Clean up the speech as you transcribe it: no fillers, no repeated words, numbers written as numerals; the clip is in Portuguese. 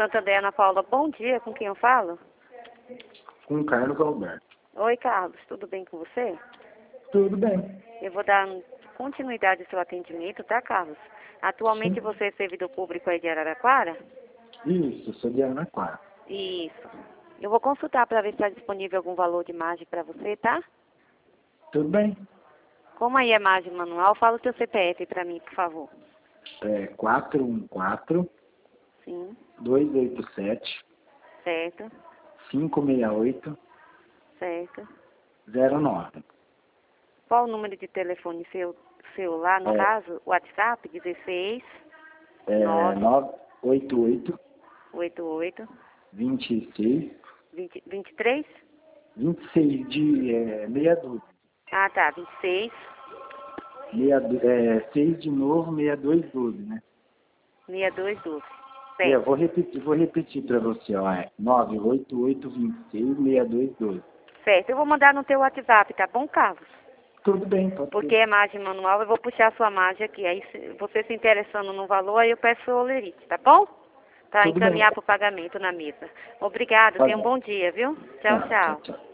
Santander, Ana Paula. Bom dia, com quem eu falo? Com Carlos Alberto. Oi, Carlos, tudo bem com você? Tudo bem. Eu vou dar continuidade ao seu atendimento, tá, Carlos? Atualmente Sim. você é servidor público aí de Araraquara? Isso, sou de Araraquara. Isso. Eu vou consultar para ver se está disponível algum valor de margem para você, tá? Tudo bem. Como aí é margem manual, fala o teu CPF para mim, por favor. É 414 Sim, 287 certo, 568 certo. 09. Qual o número de telefone seu celular, no É, caso? WhatsApp, 16 é 988 988 26 23? 26 de meia dúzia. Ah, tá, 26 6 de novo, 6212, né? 6212. Eu Certo, vou repetir para você, ó. É 988 26 6212. certo. Eu vou mandar no teu WhatsApp, tá bom, Carlos? Tudo bem, pode Porque ser. é margem manual, eu vou puxar a sua margem aqui. Aí, se você se interessando no valor, aí eu peço o olerite, tá bom? Para Tudo bem. encaminhar para o pagamento na mesa. Obrigada, Tá tenha um bom. bom dia, viu? Tchau, Tá, tchau, tchau. tchau.